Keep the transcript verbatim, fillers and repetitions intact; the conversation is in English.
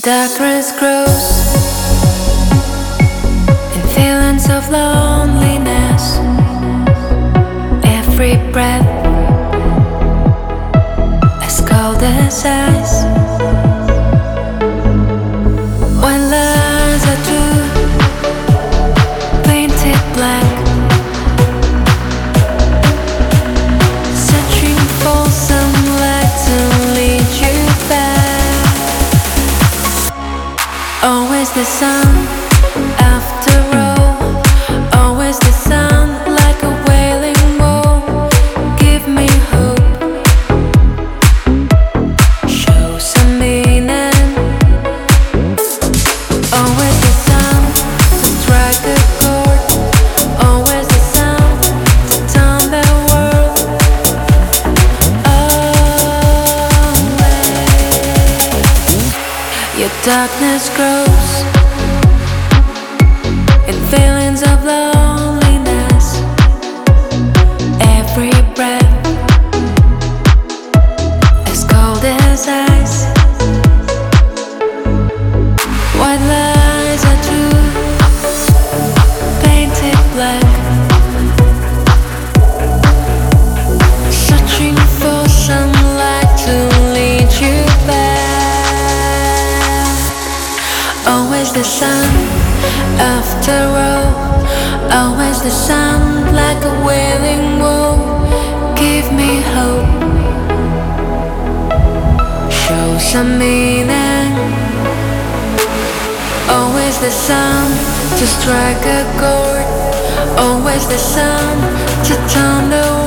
Darkness grows in feelings of loneliness. Every breath as cold as ice. When lies are true, painted black, searching for some light to lead you back. Always the sun, after all. Always the sun, like a wailing wall. Give me hope, show some meaning. Always the sun, to strike a chord. Always the sun, to turn the world. Always. Your darkness grows in feelings of loneliness. Every breath as cold as ice. White lies are true, painted black, searching for some light to lead you back. Always the sun, after all. Always the sun, like a wailing wall. Give me hope, show some meaning. Always the sun, to strike a chord. Always the sun, to turn the